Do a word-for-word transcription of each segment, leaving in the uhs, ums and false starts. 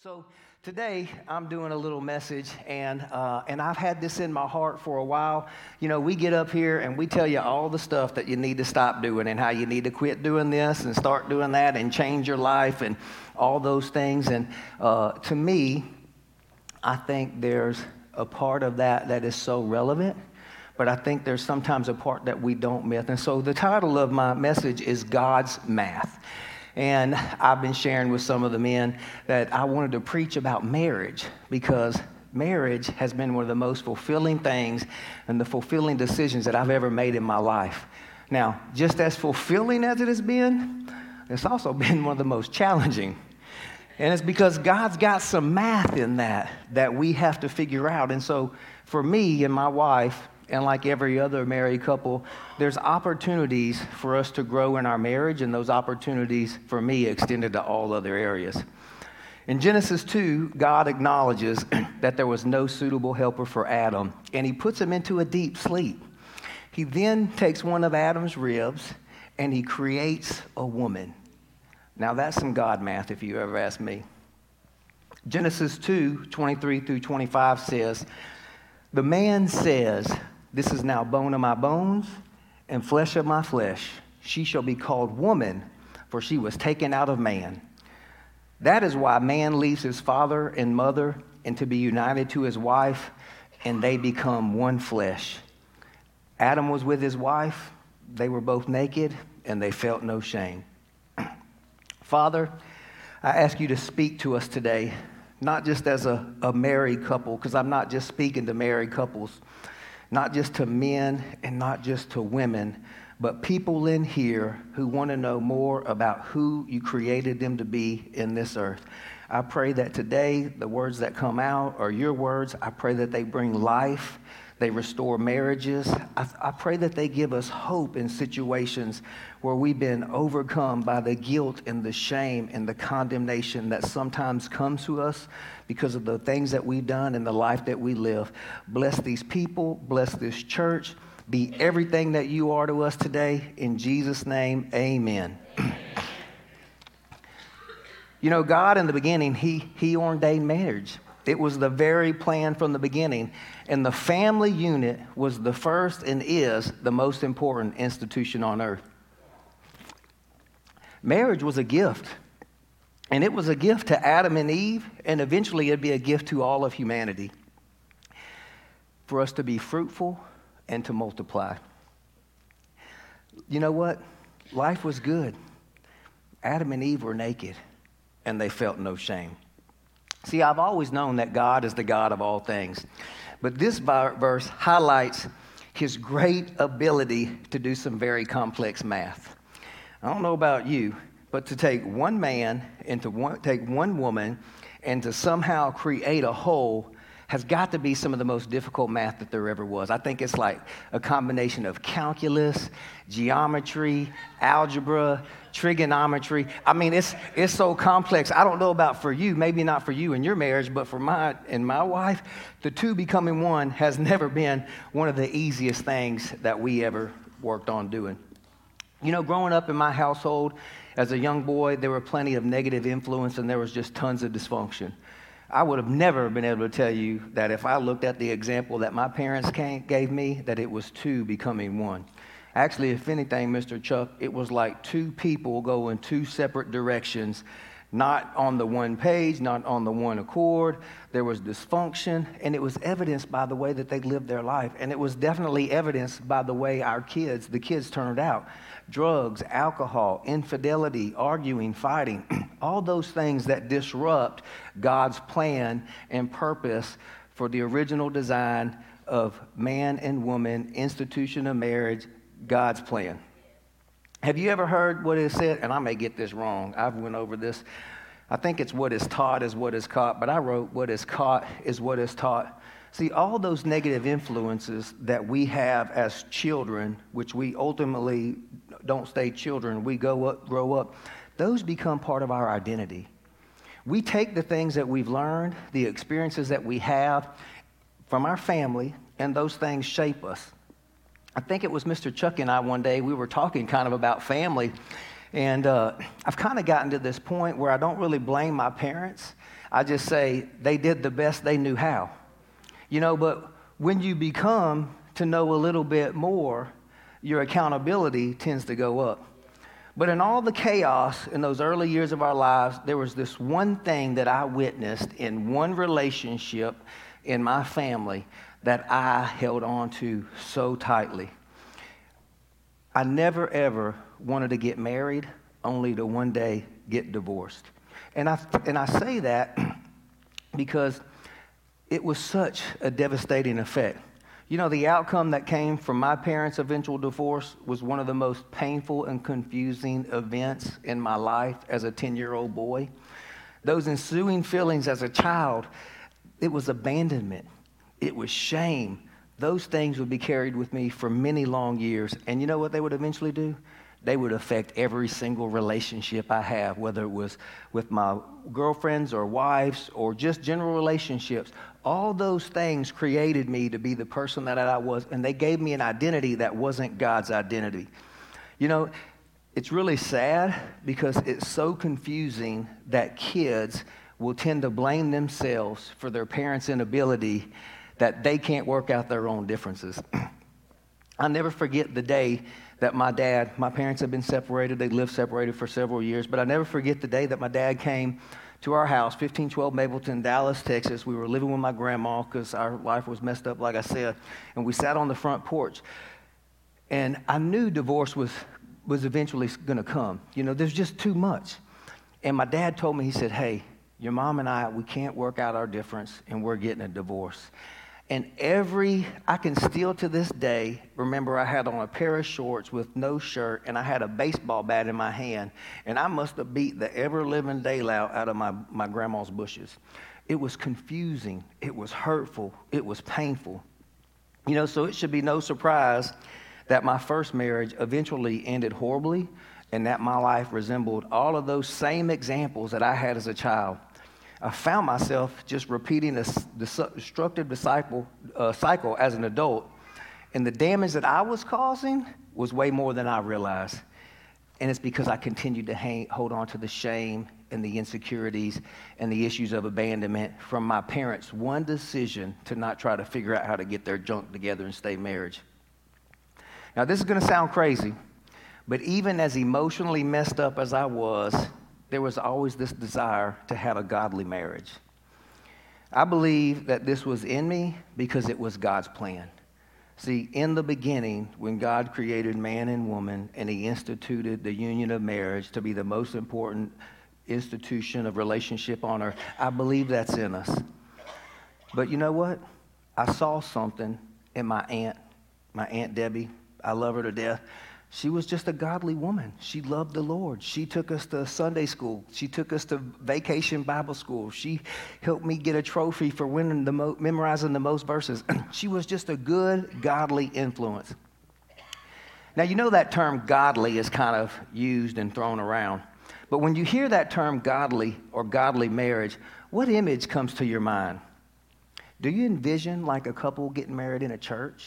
So today I'm doing a little message, and uh, and I've had this in my heart for a while. You know, we get up here and we tell you all the stuff that you need to stop doing and how you need to quit doing this and start doing that and change your life and all those things. And uh, to me, I think there's a part of that that is so relevant, but I think there's sometimes a part that we don't miss. And so the title of my message is God's Math. And I've been sharing with some of the men that I wanted to preach about marriage because marriage has been one of the most fulfilling things and the fulfilling decisions that I've ever made in my life. Now, just as fulfilling as it has been, it's also been one of the most challenging. And it's because God's got some math in that that we have to figure out. And so for me and my wife, and like every other married couple, there's opportunities for us to grow in our marriage, and those opportunities, for me, extended to all other areas. In Genesis two, God acknowledges that there was no suitable helper for Adam, and he puts him into a deep sleep. He then takes one of Adam's ribs, and he creates a woman. Now, that's some God math, if you ever ask me. Genesis two, twenty-three through twenty-five says, "The man says, 'This is now bone of my bones and flesh of my flesh. She shall be called woman, for she was taken out of man.' That is why man leaves his father and mother and to be united to his wife, and they become one flesh. Adam was with his wife. They were both naked, and they felt no shame." Father, I ask you to speak to us today, not just as a, a married couple, because I'm not just speaking to married couples, not just to men and not just to women, but people in here who want to know more about who you created them to be in this earth. I pray that today the words that come out are your words. I pray that they bring life. They restore marriages. I, I pray that they give us hope in situations where we've been overcome by the guilt and the shame and the condemnation that sometimes comes to us because of the things that we've done and the life that we live. Bless these people. Bless this church. Be everything that you are to us today. In Jesus' name, amen. You know, God in the beginning, he, he ordained marriage. It was the very plan from the beginning. And the family unit was the first and is the most important institution on earth. Marriage was a gift. And it was a gift to Adam and Eve, and eventually it'd be a gift to all of humanity. For us to be fruitful and to multiply. You know what? Life was good. Adam and Eve were naked, and they felt no shame. See, I've always known that God is the God of all things. But this verse highlights his great ability to do some very complex math. I don't know about you, but to take one man and to one, take one woman and to somehow create a whole has got to be some of the most difficult math that there ever was. I think it's like a combination of calculus, geometry, algebra, trigonometry. I mean, it's it's so complex. I don't know about for you, maybe not for you in your marriage, but for my and my wife, the two becoming one has never been one of the easiest things that we ever worked on doing. You know, growing up in my household as a young boy, there were plenty of negative influence and there was just tons of dysfunction. I would have never been able to tell you that if I looked at the example that my parents came, gave me, that it was two becoming one. Actually, if anything, Mister Chuck, it was like two people go in two separate directions, not on the one page, not on the one accord. There was dysfunction, and it was evidenced by the way that they lived their life. And it was definitely evidenced by the way our kids, the kids turned out. Drugs, alcohol, infidelity, arguing, fighting, all those things that disrupt God's plan and purpose for the original design of man and woman, institution of marriage, God's plan. Have you ever heard what is said? And I may get this wrong. I've went over this. I think it's what is taught is what is caught, but I wrote what is caught is what is taught. See, all those negative influences that we have as children, which we ultimately don't stay children, we go up, grow up, those become part of our identity. We take the things that we've learned, the experiences that we have from our family, and those things shape us. I think it was Mister Chuck and I one day, we were talking kind of about family, and uh, I've kind of gotten to this point where I don't really blame my parents. I just say they did the best they knew how. You know, but when you become to know a little bit more, your accountability tends to go up. But in all the chaos in those early years of our lives, there was this one thing that I witnessed in one relationship in my family that I held on to so tightly. I never, ever wanted to get married, only to one day get divorced. And I, and I say that because it was such a devastating effect. You know, the outcome that came from my parents' eventual divorce was one of the most painful and confusing events in my life as a ten-year-old boy. Those ensuing feelings as a child, it was abandonment. It was shame. Those things would be carried with me for many long years. And you know what they would eventually do? They would affect every single relationship I have, whether it was with my girlfriends or wives or just general relationships. All those things created me to be the person that I was, and they gave me an identity that wasn't God's identity. You know, it's really sad because it's so confusing that kids will tend to blame themselves for their parents' inability that they can't work out their own differences. I'll never forget the day that my dad, my parents had been separated, they lived separated for several years, but I'll never forget the day that my dad came to our house, fifteen twelve Mapleton, Dallas, Texas. We were living with my grandma because our life was messed up, like I said, and we sat on the front porch. And I knew divorce was, was eventually going to come. You know, there's just too much. And my dad told me, he said, hey, your mom and I, we can't work out our difference, and we're getting a divorce. And every, I can still to this day remember I had on a pair of shorts with no shirt, and I had a baseball bat in my hand, and I must have beat the ever-living daylight out of my, my grandma's bushes. It was confusing. It was hurtful. It was painful. You know, so it should be no surprise that my first marriage eventually ended horribly, and that my life resembled all of those same examples that I had as a child. I found myself just repeating a destructive disciple, uh, cycle as an adult, and the damage that I was causing was way more than I realized. And it's because I continued to hang, hold on to the shame and the insecurities and the issues of abandonment from my parents' one decision to not try to figure out how to get their junk together and stay married. Now, this is going to sound crazy, but even as emotionally messed up as I was, there was always this desire to have a godly marriage. I believe that this was in me because it was God's plan. See, in the beginning, when God created man and woman and he instituted the union of marriage to be the most important institution of relationship on earth, I believe that's in us. But you know what? I saw something in my aunt, my Aunt Debbie. I love her to death. She was just a godly woman. She loved the Lord. She took us to Sunday school. She took us to vacation Bible school. She helped me get a trophy for winning the mo- memorizing the most verses. She was just a good, godly influence. Now, you know that term godly is kind of used and thrown around. But when you hear that term godly or godly marriage, what image comes to your mind? Do you envision like a couple getting married in a church?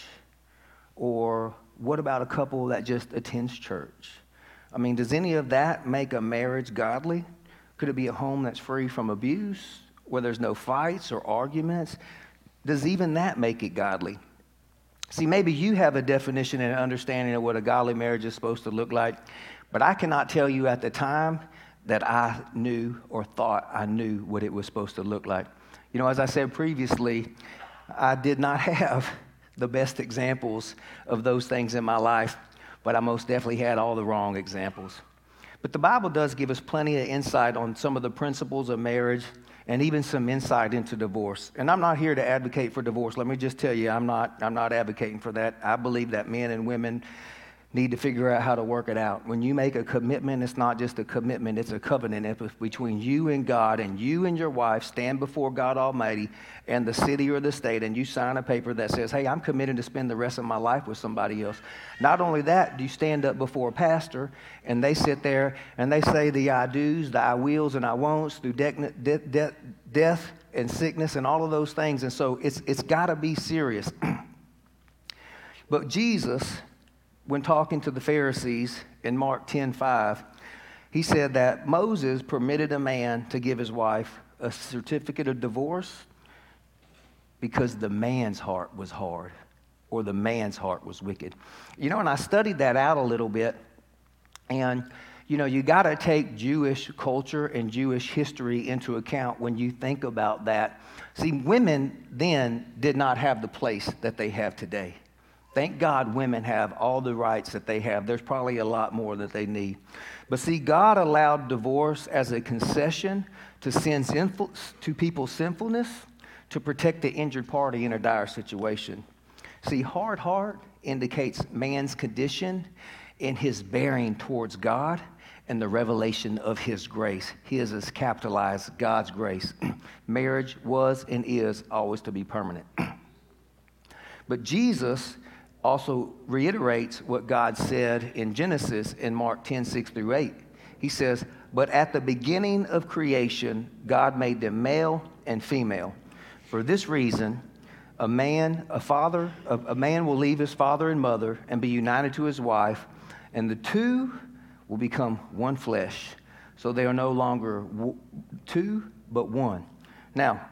Or what about a couple that just attends church? I mean, does any of that make a marriage godly? Could it be a home that's free from abuse, where there's no fights or arguments? Does even that make it godly? See, maybe you have a definition and an understanding of what a godly marriage is supposed to look like, but I cannot tell you at the time that I knew or thought I knew what it was supposed to look like. You know, as I said previously, I did not have the best examples of those things in my life, but I most definitely had all the wrong examples. But the Bible does give us plenty of insight on some of the principles of marriage and even some insight into divorce. And I'm not here to advocate for divorce. Let me just tell you, I'm not, I'm not advocating for that. I believe that men and women need to figure out how to work it out. When you make a commitment, it's not just a commitment, it's a covenant. It's between you and God, and you and your wife stand before God Almighty and the city or the state, and you sign a paper that says, hey, I'm committed to spend the rest of my life with somebody else. Not only that, you stand up before a pastor, and they sit there, and they say the I do's, the I wills, and I won'ts through de- de- de- death and sickness and all of those things. And so it's it's got to be serious. But Jesus, when talking to the Pharisees in Mark ten five, he said that Moses permitted a man to give his wife a certificate of divorce? Because the man's heart was hard, or the man's heart was wicked. You know, and I studied that out a little bit, and, you know, you got to take Jewish culture and Jewish history into account when you think about that. See, women then did not have the place that they have today. Thank God women have all the rights that they have. There's probably a lot more that they need. But see, God allowed divorce as a concession to sin's influ- to people's sinfulness, to protect the injured party in a dire situation. See, hard heart indicates man's condition in his bearing towards God and the revelation of his grace. His is capitalized, God's grace. Marriage was and is always to be permanent. But Jesus also reiterates what God said in Genesis in Mark ten, six through eight. He says, "But at the beginning of creation, God made them male and female. For this reason, a man, a father, a, a man will leave his father and mother and be united to his wife, and the two will become one flesh. So they are no longer w- two, but one." Now,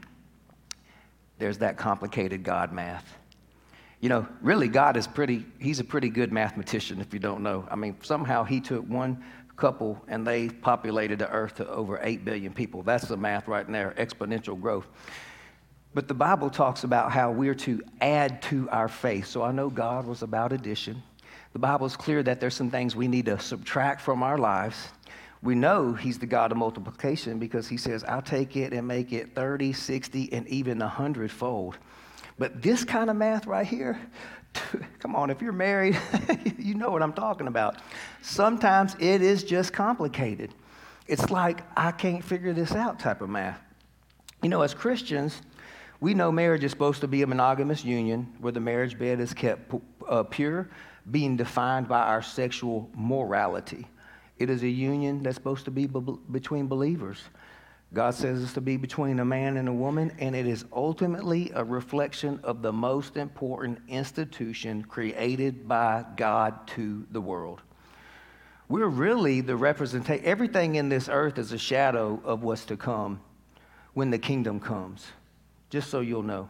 there's that complicated God math. You know, really, God is pretty, he's a pretty good mathematician, if you don't know. I mean, somehow he took one couple and they populated the earth to over eight billion people. That's the math right there, exponential growth. But the Bible talks about how we're to add to our faith. So I know God was about addition. The Bible is clear that there's some things we need to subtract from our lives. We know he's the God of multiplication because he says, I'll take it and make it thirty, sixty, and even a hundredfold. But this kind of math right here, come on, if you're married, you know what I'm talking about. Sometimes it is just complicated. It's like, I can't figure this out type of math. You know, as Christians, we know marriage is supposed to be a monogamous union where the marriage bed is kept uh, pure, being defined by our sexual morality. It is a union that's supposed to be be- between believers. God says it's to be between a man and a woman, and it is ultimately a reflection of the most important institution created by God to the world. We're really the representation. Everything in this earth is a shadow of what's to come when the kingdom comes, just so you'll know.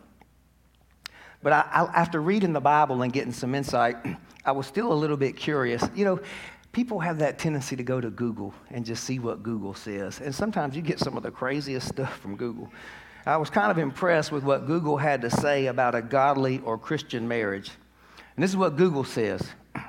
But I, I, after reading the Bible and getting some insight, I was still a little bit curious. You know, people have that tendency to go to Google and just see what Google says. And sometimes you get some of the craziest stuff from Google. I was kind of impressed with what Google had to say about a godly or Christian marriage. And this is what Google says.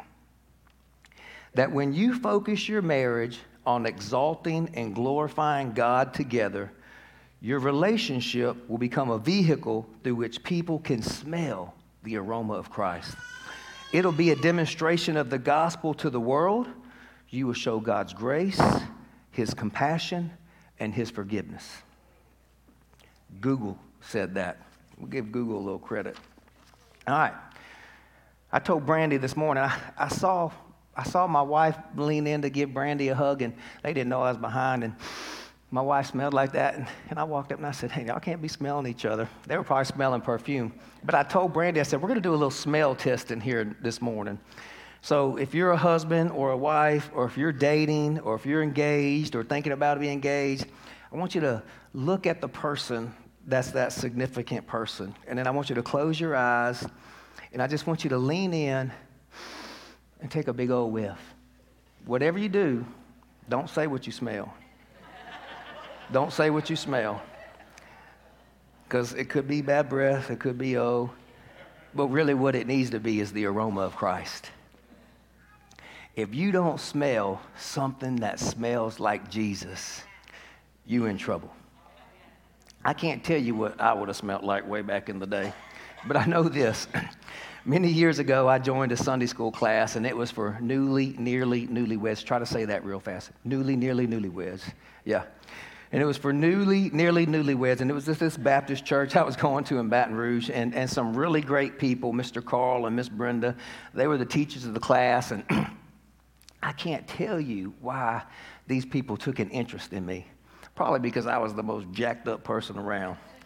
That when you focus your marriage on exalting and glorifying God together, your relationship will become a vehicle through which people can smell the aroma of Christ. It'll be a demonstration of the gospel to the world. You will show God's grace, his compassion, and his forgiveness. Google said that. We'll give Google a little credit. All right. I told Brandy this morning, I, I saw I saw my wife lean in to give Brandy a hug, and they didn't know I was behind, and my wife smelled like that, and, and I walked up and I said, hey, y'all can't be smelling each other. They were probably smelling perfume. But I told Brandy, I said, we're going to do a little smell test in here this morning. So if you're a husband or a wife, or if you're dating, or if you're engaged or thinking about being engaged, I want you to look at the person that's that significant person. And then I want you to close your eyes, and I just want you to lean in and take a big old whiff. Whatever you do, don't say what you smell. Don't say what you smell, because it could be bad breath, it could be oh, but really what it needs to be is the aroma of Christ. If you don't smell something that smells like Jesus, you in trouble. I can't tell you what I would have smelled like way back in the day, but I know this. Many years ago, I joined a Sunday school class, and it was for newly, nearly, newlyweds. Try to say that real fast. Newly, nearly, newlyweds. Yeah. And it was for newly, nearly newlyweds, and it was just this Baptist church I was going to in Baton Rouge, and, and some really great people, Mister Carl and Miss Brenda. They were the teachers of the class, and I can't tell you why these people took an interest in me. Probably because I was the most jacked up person around.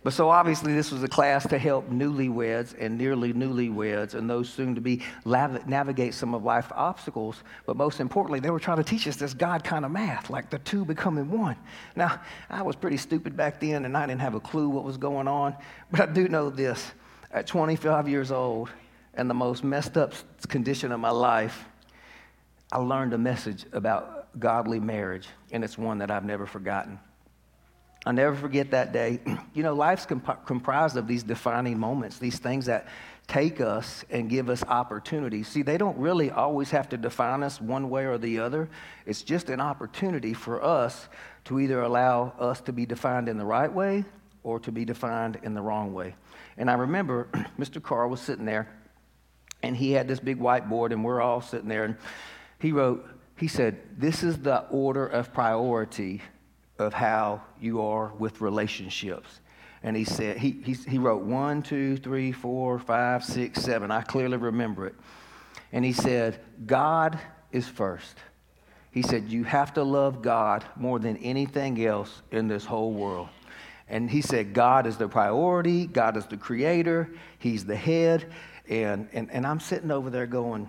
But so obviously this was a class to help newlyweds and nearly newlyweds and those soon to be lav- navigate some of life obstacles. But most importantly, they were trying to teach us this God kind of math, like the two becoming one. Now, I was pretty stupid back then and I didn't have a clue what was going on. But I do know this. At twenty-five years old and the most messed up condition of my life, I learned a message about godly marriage, and it's one that I've never forgotten. I'll never forget that day. You know, life's comp- comprised of these defining moments, these things that take us and give us opportunities. See, they don't really always have to define us one way or the other. It's just an opportunity for us to either allow us to be defined in the right way or to be defined in the wrong way. And I remember Mister Carr was sitting there, and he had this big whiteboard, and we're all sitting there, and he wrote, he said, this is the order of priority of how you are with relationships. And he said, he, he, he wrote one, two, three, four, five, six, seven. I clearly remember it. And he said, God is first. He said, you have to love God more than anything else in this whole world. And he said, God is the priority. God is the creator. He's the head. And, and, and I'm sitting over there going,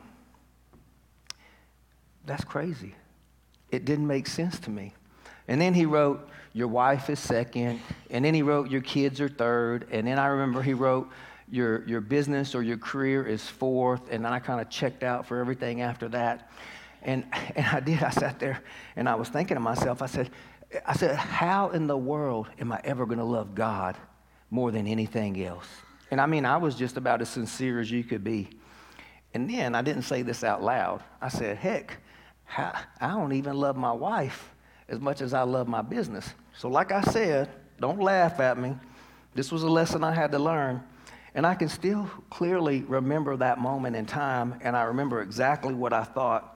that's crazy. It didn't make sense to me. And then he wrote, your wife is second. And then he wrote, your kids are third. And then I remember he wrote, your, your business or your career is fourth. And then I kind of checked out for everything after that. And, and I did. I sat there and I was thinking to myself, I said, I said, how in the world am I ever going to love God more than anything else? And I mean, I was just about as sincere as you could be. And then I didn't say this out loud. I said, heck, how, I don't even love my wife as much as I love my business. So like I said, don't laugh at me. This was a lesson I had to learn. And I can still clearly remember that moment in time, and I remember exactly what I thought.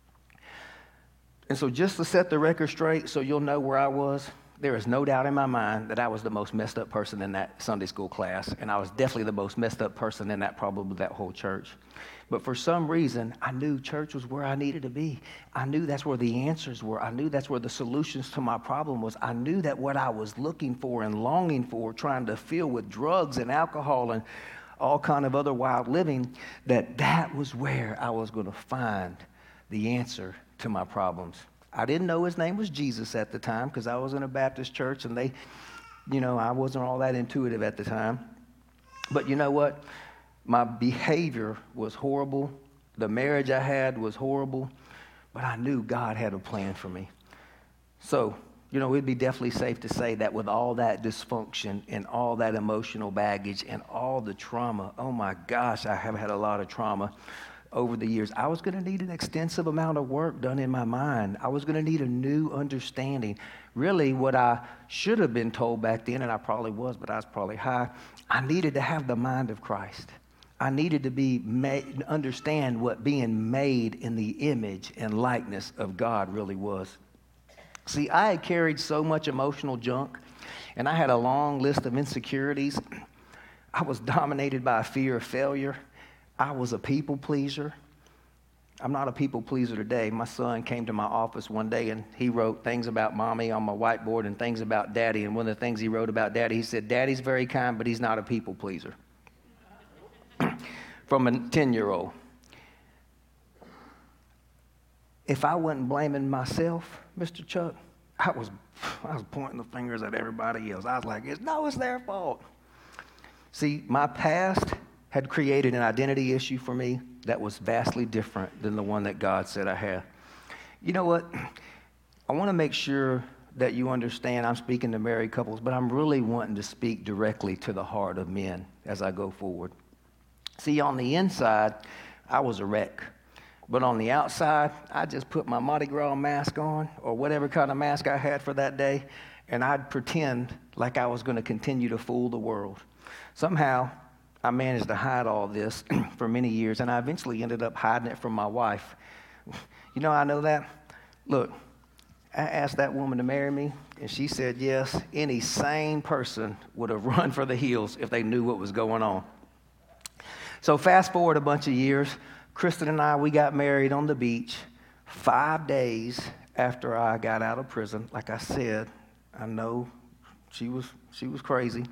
And so just to set the record straight so you'll know where I was, there is no doubt in my mind that I was the most messed up person in that Sunday school class, and I was definitely the most messed up person in that probably that whole church. But for some reason, I knew church was where I needed to be. I knew that's where the answers were. I knew that's where the solutions to my problem was. I knew that what I was looking for and longing for, trying to fill with drugs and alcohol and all kind of other wild living, that that was where I was going to find the answer to my problems. I didn't know his name was Jesus at the time because I was in a Baptist church and they, you know, I wasn't all that intuitive at the time. But you know what? My behavior was horrible. The marriage I had was horrible. But I knew God had a plan for me. So, you know, it'd be definitely safe to say that with all that dysfunction and all that emotional baggage and all the trauma, oh my gosh, I have had a lot of trauma over the years. I was going to need an extensive amount of work done in my mind. I was going to need a new understanding. Really, what I should have been told back then, and I probably was, but I was probably high, I needed to have the mind of Christ. I needed to be made, understand what being made in the image and likeness of God really was. See, I had carried so much emotional junk, and I had a long list of insecurities. I was dominated by a fear of failure. I was a people pleaser. I'm not a people pleaser today. My son came to my office one day and he wrote things about mommy on my whiteboard and things about daddy. And one of the things he wrote about daddy, he said, Daddy's very kind, but he's not a people pleaser. From a ten-year-old. If I wasn't blaming myself, Mister Chuck, I was, I was pointing the fingers at everybody else. I was like, no, it's their fault. See, my past had created an identity issue for me that was vastly different than the one that God said I had. You know what? I want to make sure that you understand I'm speaking to married couples, but I'm really wanting to speak directly to the heart of men as I go forward. See, on the inside, I was a wreck. But on the outside, I just put my Mardi Gras mask on or whatever kind of mask I had for that day, and I'd pretend like I was going to continue to fool the world. Somehow, I managed to hide all this for many years, and I eventually ended up hiding it from my wife. You know how I know that? Look, I asked that woman to marry me, and she said yes. Any sane person would have run for the hills if they knew what was going on. So fast forward a bunch of years, Kristen and I, we got married on the beach five days after I got out of prison. Like I said, I know She was, she was crazy.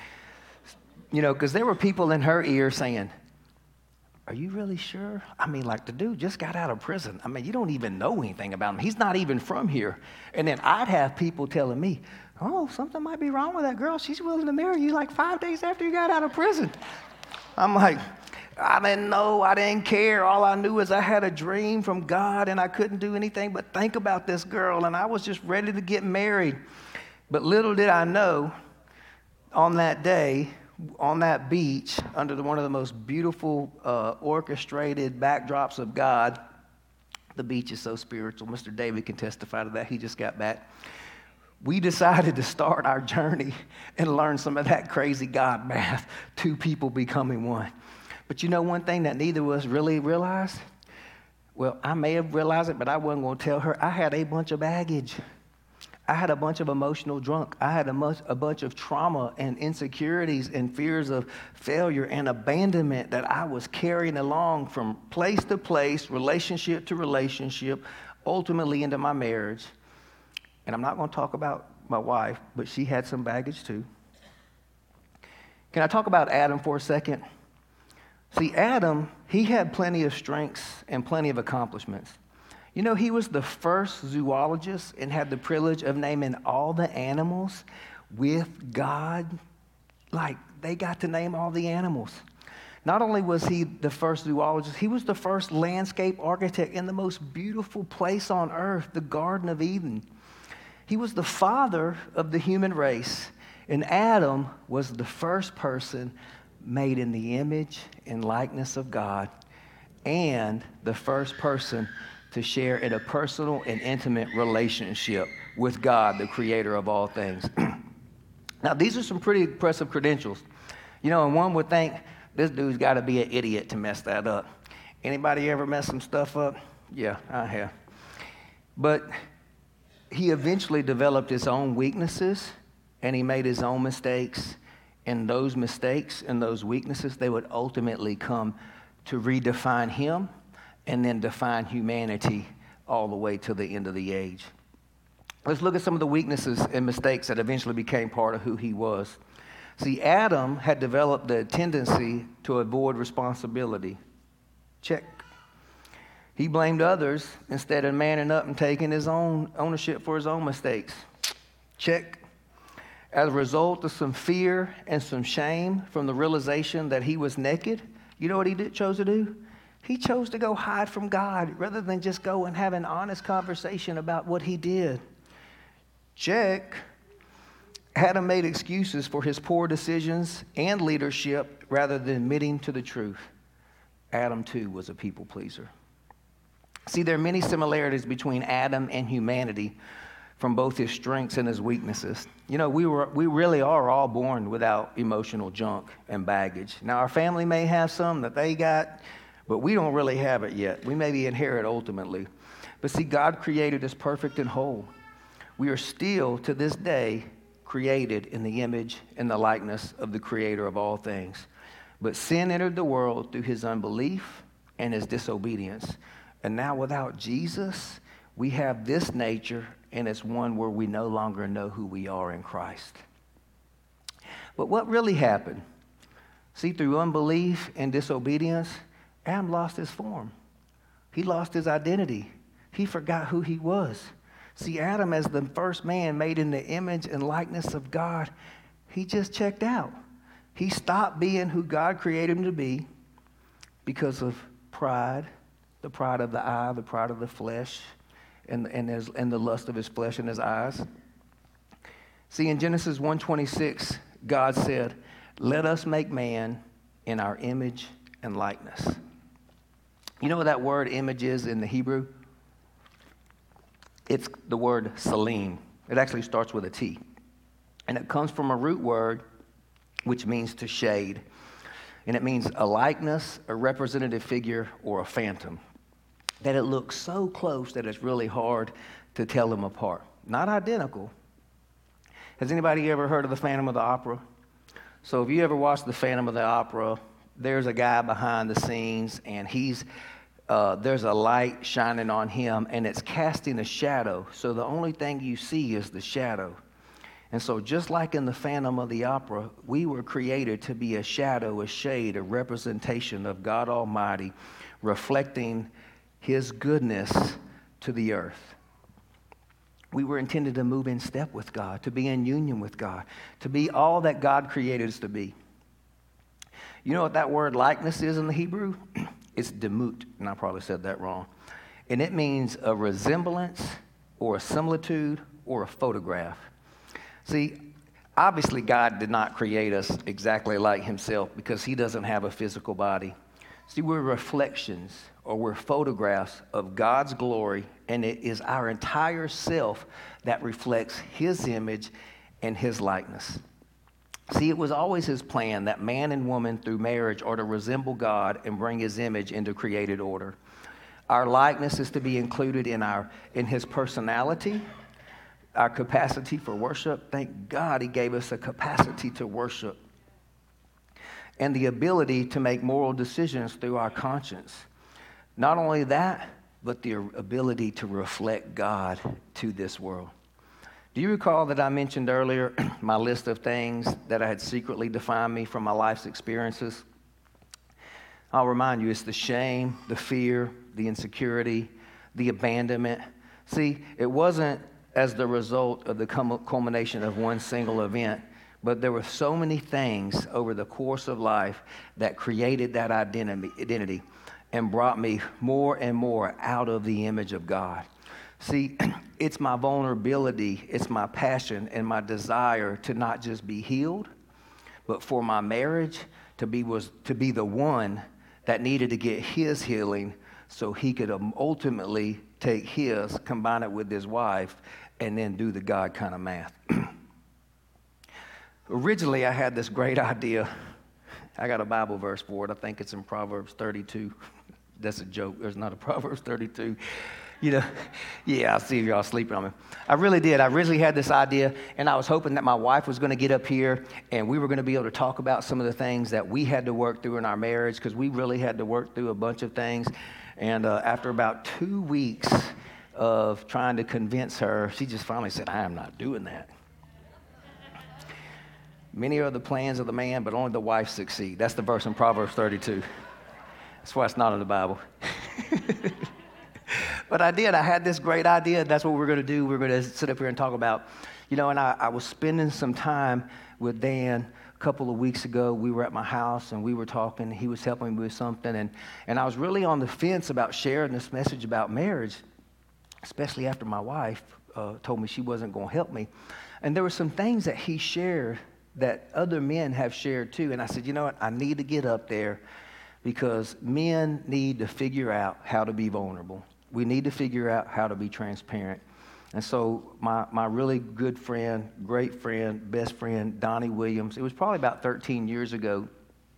You know, because there were people in her ear saying, are you really sure? I mean, like, the dude just got out of prison. I mean, you don't even know anything about him. He's not even from here. And then I'd have people telling me, oh, something might be wrong with that girl. She's willing to marry you like five days after you got out of prison. I'm like, I didn't know. I didn't care. All I knew is I had a dream from God, and I couldn't do anything but think about this girl, and I was just ready to get married. But little did I know, on that day, on that beach, under the, one of the most beautiful uh, orchestrated backdrops of God, the beach is so spiritual. Mister David can testify to that. He just got back. We decided to start our journey and learn some of that crazy God math, two people becoming one. But you know one thing that neither of us really realized? Well, I may have realized it, but I wasn't going to tell her. I had a bunch of baggage. I had a bunch of emotional junk. I had a, much, a bunch of trauma and insecurities and fears of failure and abandonment that I was carrying along from place to place, relationship to relationship, ultimately into my marriage. And I'm not going to talk about my wife, but she had some baggage too. Can I talk about Adam for a second? See, Adam, he had plenty of strengths and plenty of accomplishments. You know, he was the first zoologist and had the privilege of naming all the animals with God. Like, they got to name all the animals. Not only was he the first zoologist, he was the first landscape architect in the most beautiful place on earth, the Garden of Eden. He was the father of the human race, and Adam was the first person made in the image and likeness of God, and the first person to share in a personal and intimate relationship with God, the creator of all things. Now, these are some pretty impressive credentials. You know, and one would think, this dude's got to be an idiot to mess that up. Anybody ever mess some stuff up? Yeah, I have. But he eventually developed his own weaknesses, and he made his own mistakes. And those mistakes and those weaknesses, they would ultimately come to redefine him and then define humanity all the way to the end of the age. Let's look at some of the weaknesses and mistakes that eventually became part of who he was. See, Adam had developed the tendency to avoid responsibility. Check. He blamed others instead of manning up and taking his own ownership for his own mistakes. Check. As a result of some fear and some shame from the realization that he was naked, you know what he did, chose to do? He chose to go hide from God rather than just go and have an honest conversation about what he did. Check. Adam made excuses for his poor decisions and leadership rather than admitting to the truth. Adam, too, was a people pleaser. See, there are many similarities between Adam and humanity from both his strengths and his weaknesses. You know, we were we really are all born without emotional junk and baggage. Now, our family may have some that they got, but we don't really have it yet. We maybe inherit ultimately. But see, God created us perfect and whole. We are still, to this day, created in the image and the likeness of the creator of all things. But sin entered the world through his unbelief and his disobedience. And now without Jesus, we have this nature, and it's one where we no longer know who we are in Christ. But what really happened? See, through unbelief and disobedience, Adam lost his form. He lost his identity. He forgot who he was. See, Adam, as the first man made in the image and likeness of God, he just checked out. He stopped being who God created him to be because of pride, the pride of the eye, the pride of the flesh, and, and, his, and the lust of his flesh and his eyes. See, in Genesis one twenty-six, God said, "Let us make man in our image and likeness." You know what that word image is in the Hebrew? It's the word salim. It actually starts with a T. And it comes from a root word which means to shade. And it means a likeness, a representative figure, or a phantom. That it looks so close that it's really hard to tell them apart. Not identical. Has anybody ever heard of the Phantom of the Opera? So if you ever watched the Phantom of the Opera, there's a guy behind the scenes, and he's uh, there's a light shining on him, and it's casting a shadow. So the only thing you see is the shadow. And so just like in the Phantom of the Opera, we were created to be a shadow, a shade, a representation of God Almighty, reflecting his goodness to the earth. We were intended to move in step with God, to be in union with God, to be all that God created us to be. You know what that word likeness is in the Hebrew? It's demut, and I probably said that wrong. And it means a resemblance or a similitude or a photograph. See, obviously God did not create us exactly like himself because he doesn't have a physical body. See, we're reflections or we're photographs of God's glory, and it is our entire self that reflects his image and his likeness. See, it was always his plan that man and woman through marriage are to resemble God and bring his image into created order. Our likeness is to be included in our in his personality, our capacity for worship. Thank God he gave us a capacity to worship. And the ability to make moral decisions through our conscience. Not only that, but the ability to reflect God to this world. Do you recall that I mentioned earlier my list of things that I had secretly defined me from my life's experiences? I'll remind you, it's the shame, the fear, the insecurity, the abandonment. See, it wasn't as the result of the culmination of one single event, but there were so many things over the course of life that created that identity, identity and brought me more and more out of the image of God. See, it's my vulnerability, it's my passion and my desire to not just be healed, but for my marriage to be was to be the one that needed to get his healing so he could ultimately take his, combine it with his wife, and then do the God kind of math. Originally, I had this great idea. I got a Bible verse for it. I think it's in Proverbs thirty-two. That's a joke. There's not a Proverbs thirty-two. You know, yeah, I see if y'all sleeping on me. I really did. I originally had this idea, and I was hoping that my wife was going to get up here, and we were going to be able to talk about some of the things that we had to work through in our marriage, because we really had to work through a bunch of things. And uh, after about two weeks of trying to convince her, she just finally said, I am not doing that. Many are the plans of the man, but only the wife succeed. That's the verse in Proverbs thirty-two. That's why it's not in the Bible. But I did. I had this great idea. That's what we're going to do. We're going to sit up here and talk about, you know, and I, I was spending some time with Dan a couple of weeks ago. We were at my house, and we were talking. He was helping me with something, and, and I was really on the fence about sharing this message about marriage, especially after my wife uh, told me she wasn't going to help me. And there were some things that he shared that other men have shared too. And I said, you know what? I need to get up there because men need to figure out how to be vulnerable. We need to figure out how to be transparent. And so my, my really good friend, great friend, best friend, Donnie Williams, it was probably about thirteen years ago.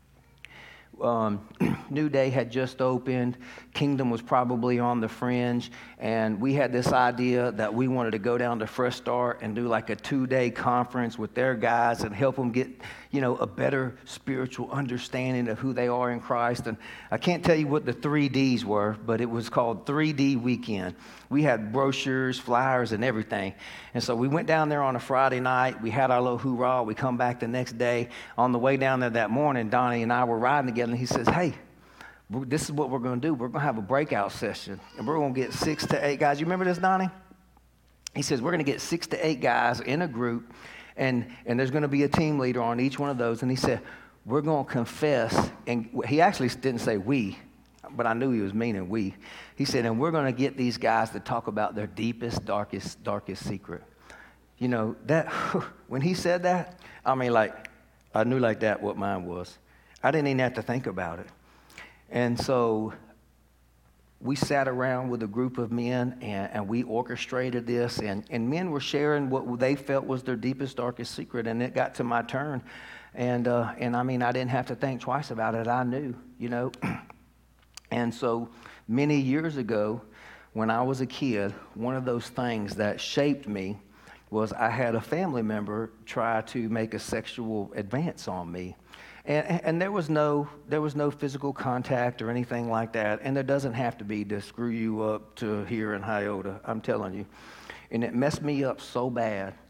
Um, New Day had just opened. Kingdom was probably on the fringe. And we had this idea that we wanted to go down to Fresh Start and do like a two-day conference with their guys and help them get, you know, a better spiritual understanding of who they are in Christ. And I can't tell you what the three D's were, but it was called three D Weekend. We had brochures, flyers, and everything. And so we went down there on a Friday night. We had our little hoorah. We come back the next day. On the way down there that morning, Donnie and I were riding together, and he says, hey, this is what we're going to do. We're going to have a breakout session, and we're going to get six to eight guys. You remember this, Donnie? He says, we're going to get six to eight guys in a group, and, and there's going to be a team leader on each one of those. And he said, we're going to confess. And he actually didn't say we, but I knew he was meaning we. He said, and we're going to get these guys to talk about their deepest, darkest, darkest secret. You know, that when he said that, I mean, like, I knew like that what mine was. I didn't even have to think about it. And so we sat around with a group of men, and, and we orchestrated this, and, and men were sharing what they felt was their deepest, darkest secret, and it got to my turn. And, uh, and I mean, I didn't have to think twice about it. I knew, you know. And so many years ago, when I was a kid, one of those things that shaped me was I had a family member try to make a sexual advance on me. And, and there was no there was no physical contact or anything like that. And there doesn't have to be to screw you up to here in Hyota, I'm telling you. And it messed me up so bad.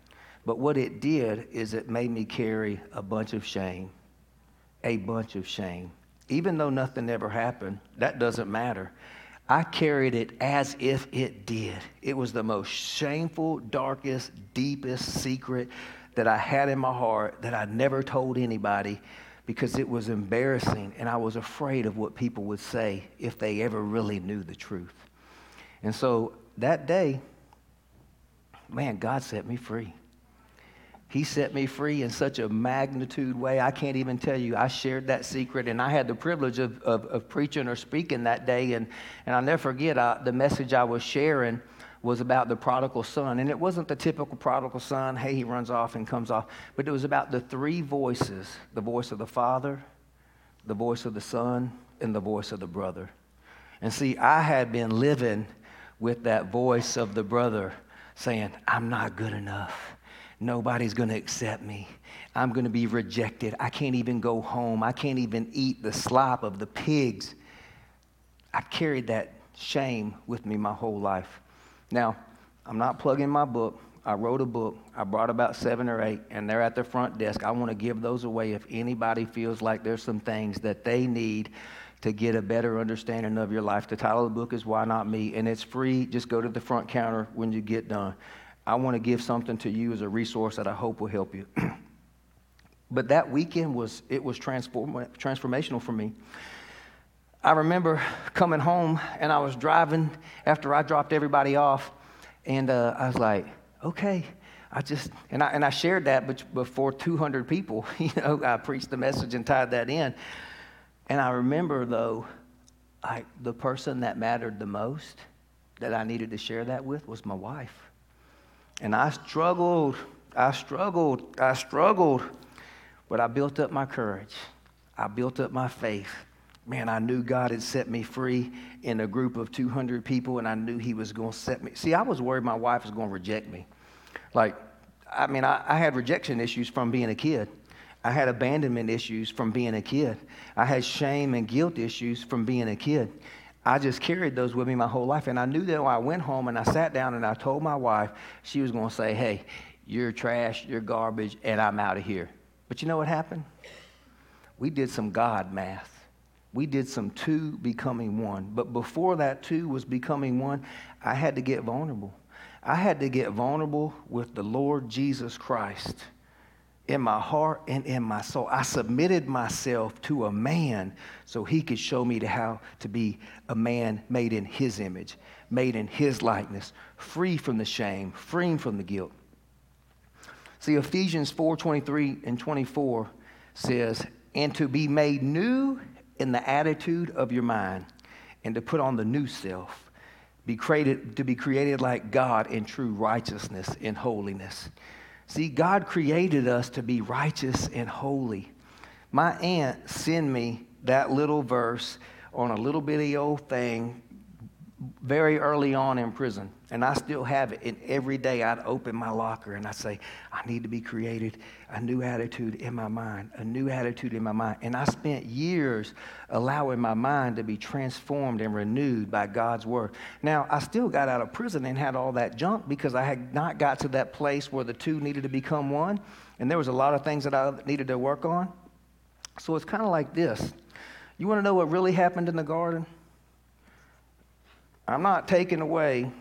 But what it did is it made me carry a bunch of shame, a bunch of shame. Even though nothing ever happened, that doesn't matter. I carried it as if it did. It was the most shameful, darkest, deepest secret that I had in my heart that I never told anybody because it was embarrassing and I was afraid of what people would say if they ever really knew the truth. And so that day, man, God set me free. He set me free in such a magnitude way. I can't even tell you. I shared that secret, and I had the privilege of, of, of preaching or speaking that day. And, and I'll never forget, I, the message I was sharing was about the prodigal son. And it wasn't the typical prodigal son, hey, he runs off and comes off. But it was about the three voices, the voice of the father, the voice of the son, and the voice of the brother. And see, I had been living with that voice of the brother saying, I'm not good enough. Nobody's going to accept me. I'm going to be rejected. I can't even go home. I can't even eat the slop of the pigs. I carried that shame with me my whole life. Now, I'm not plugging my book. I wrote a book. I brought about seven or eight, and they're at the front desk. I want to give those away if anybody feels like there's some things that they need to get a better understanding of your life. The title of the book is Why Not Me, and it's free. Just go to the front counter when you get done. I want to give something to you as a resource that I hope will help you. But that weekend was, it was transform, transformational for me. I remember coming home, and I was driving after I dropped everybody off, and uh, I was like, okay, I just, and I, and I shared that before two hundred people. You know, I preached the message and tied that in. And I remember, though, I, the person that mattered the most that I needed to share that with was my wife. And I struggled, I struggled, I struggled, but I built up my courage. I built up my faith. Man, I knew God had set me free in a group of two hundred people, and I knew he was going to set me. See, I was worried my wife was going to reject me. Like, I mean, I, I had rejection issues from being a kid. I had abandonment issues from being a kid. I had shame and guilt issues from being a kid. I just carried those with me my whole life. And I knew that when I went home and I sat down and I told my wife, she was going to say, hey, you're trash, you're garbage, and I'm out of here. But you know what happened? We did some God math. We did some two becoming one. But before that two was becoming one, I had to get vulnerable. I had to get vulnerable with the Lord Jesus Christ in my heart and in my soul. I submitted myself to a man so he could show me to how to be a man made in his image, made in his likeness, free from the shame, free from the guilt. See, Ephesians four twenty-three and twenty-four says, and to be made new in the attitude of your mind, and to put on the new self, be created to be created like God in true righteousness and holiness. See, God created us to be righteous and holy. My aunt sent me that little verse on a little bitty old thing very early on in prison. And I still have it. And every day I'd open my locker and I'd say, I need to be created a new attitude in my mind, a new attitude in my mind. And I spent years allowing my mind to be transformed and renewed by God's word. Now, I still got out of prison and had all that junk because I had not got to that place where the two needed to become one. And there was a lot of things that I needed to work on. So it's kind of like this. You want to know what really happened in the garden? I'm not taking away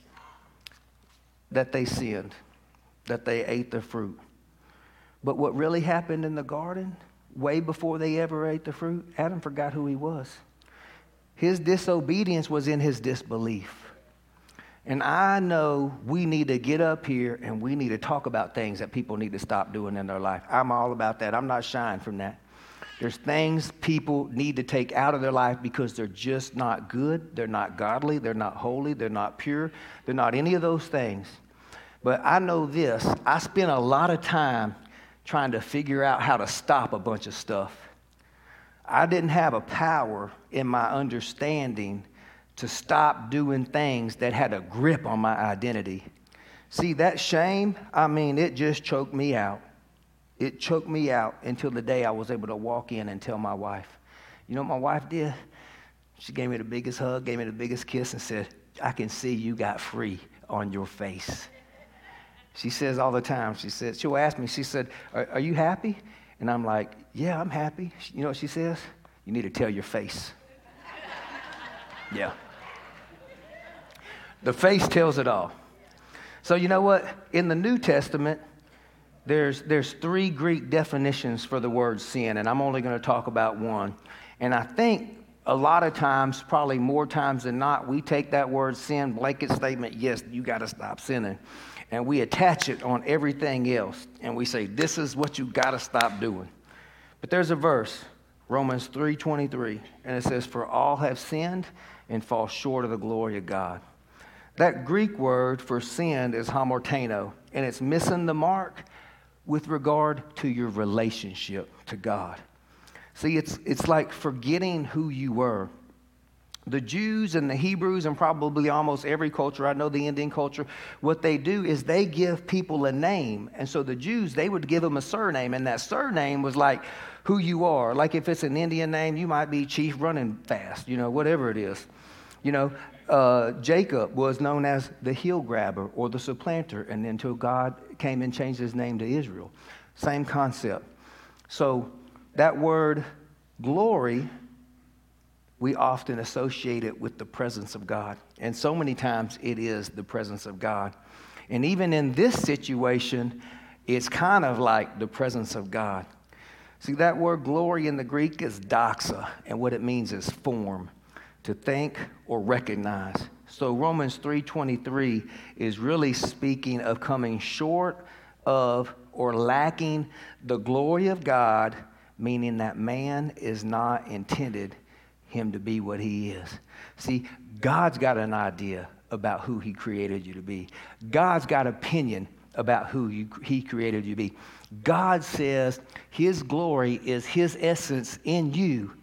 that they sinned, that they ate the fruit. But what really happened in the garden, way before they ever ate the fruit, Adam forgot who he was. His disobedience was in his disbelief. And I know we need to get up here and we need to talk about things that people need to stop doing in their life. I'm all about that. I'm not shying from that. There's things people need to take out of their life because they're just not good. They're not godly. They're not holy. They're not pure. They're not any of those things. But I know this. I spent a lot of time trying to figure out how to stop a bunch of stuff. I didn't have a power in my understanding to stop doing things that had a grip on my identity. See, that shame, I mean, it just choked me out. It choked me out until the day I was able to walk in and tell my wife. You know what my wife did? She gave me the biggest hug, gave me the biggest kiss, and said, I can see you got free on your face. She says all the time, she said, she'll ask me, she said, are, are you happy? And I'm like, yeah, I'm happy. You know what she says? You need to tell your face. Yeah. The face tells it all. So you know what? In the New Testament, there's, there's three Greek definitions for the word sin, and I'm only going to talk about one. And I think a lot of times, probably more times than not, we take that word sin, blanket statement, yes, you got to stop sinning. And we attach it on everything else. And we say, this is what you got to stop doing. But there's a verse, Romans three twenty-three, and it says, for all have sinned and fall short of the glory of God. That Greek word for sin is hamartano, and it's missing the mark with regard to your relationship to God. See, it's, it's like forgetting who you were. The Jews and the Hebrews and probably almost every culture, I know the Indian culture, what they do is they give people a name. And so the Jews, they would give them a surname, and that surname was like who you are. Like if it's an Indian name, you might be Chief Running Fast, you know, whatever it is. You know, uh, Jacob was known as the heel grabber or the supplanter, and until God came and changed his name to Israel. Same concept. So that word glory, we often associate it with the presence of God. And so many times it is the presence of God. And even in this situation, it's kind of like the presence of God. See, that word glory in the Greek is doxa, and what it means is form, to think or recognize. So Romans three twenty-three is really speaking of coming short of or lacking the glory of God, meaning that man is not intended him to be what he is. See, God's got an idea about who he created you to be. God's got opinion about who you, he created you to be. God says his glory is his essence in you.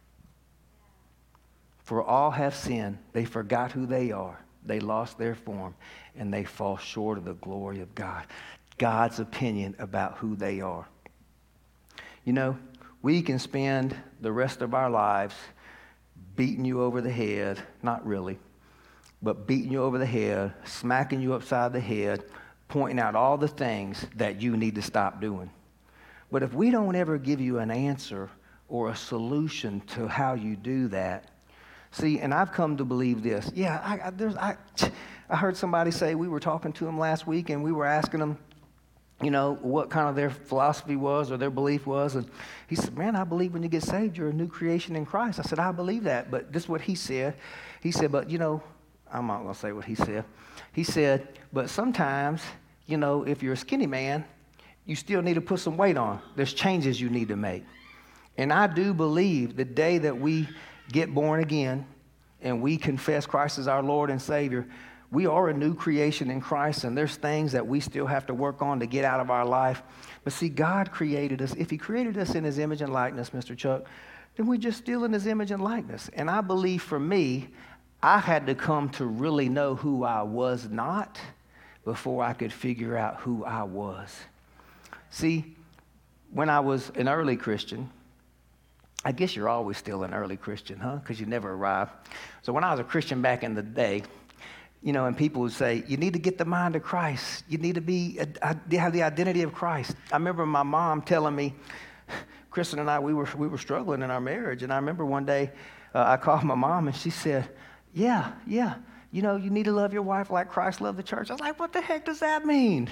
For all have sinned. They forgot who they are. They lost their form, and they fall short of the glory of God. God's opinion about who they are. You know, we can spend the rest of our lives beating you over the head, not really, but beating you over the head, smacking you upside the head, pointing out all the things that you need to stop doing. But if we don't ever give you an answer or a solution to how you do that, see, and I've come to believe this. Yeah, I, I, there's, I, I heard somebody say, we were talking to them last week, and we were asking them, you know, what kind of their philosophy was or their belief was. And he said, man, I believe when you get saved, you're a new creation in Christ. I said, I believe that. But this is what he said. He said, but, you know, I'm not going to say what he said. He said, but sometimes, you know, if you're a skinny man, you still need to put some weight on. There's changes you need to make. And I do believe the day that we get born again and we confess Christ as our Lord and Savior, we are a new creation in Christ, and there's things that we still have to work on to get out of our life. But see, God created us. If he created us in his image and likeness, Mister Chuck, then we're just still in his image and likeness. And I believe for me, I had to come to really know who I was not before I could figure out who I was. See, when I was an early Christian, I guess you're always still an early Christian, huh? Because you never arrive. So when I was a Christian back in the day, you know, and people would say, you need to get the mind of Christ. You need to be, uh, have the identity of Christ. I remember my mom telling me, Kristen and I, we were we were struggling in our marriage. And I remember one day uh, I called my mom and she said, yeah, yeah, you know, you need to love your wife like Christ loved the church. I was like, what the heck does that mean?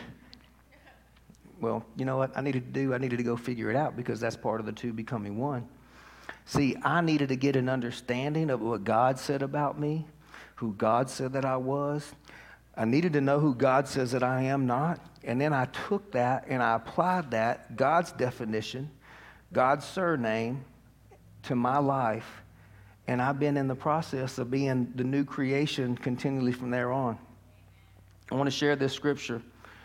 Well, you know what I needed to do? I needed to go figure it out, because that's part of the two becoming one. See, I needed to get an understanding of what God said about me, who God said that I was. I needed to know who God says that I am not. And then I took that and I applied that, God's definition, God's surname, to my life. And I've been in the process of being the new creation continually from there on. I want to share this scripture.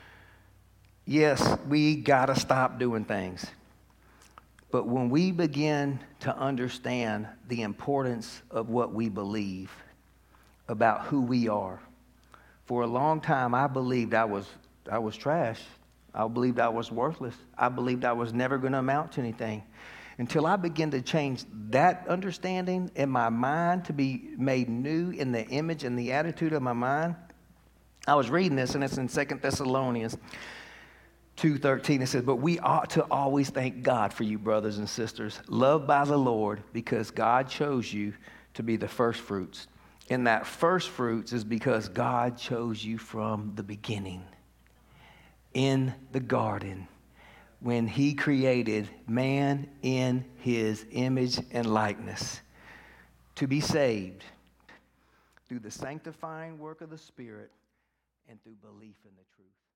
Yes, we got to stop doing things. But when we begin to understand the importance of what we believe about who we are, for a long time I believed I was I was trash. I believed I was worthless. I believed I was never going to amount to anything. Until I began to change that understanding in my mind to be made new in the image and the attitude of my mind, I was reading this, and it's in Second Thessalonians two thirteen. It says, but we ought to always thank God for you, brothers and sisters, loved by the Lord, because God chose you to be the first fruits. And that first fruits is because God chose you from the beginning. In the garden, when he created man in his image and likeness, to be saved through the sanctifying work of the Spirit and through belief in the truth.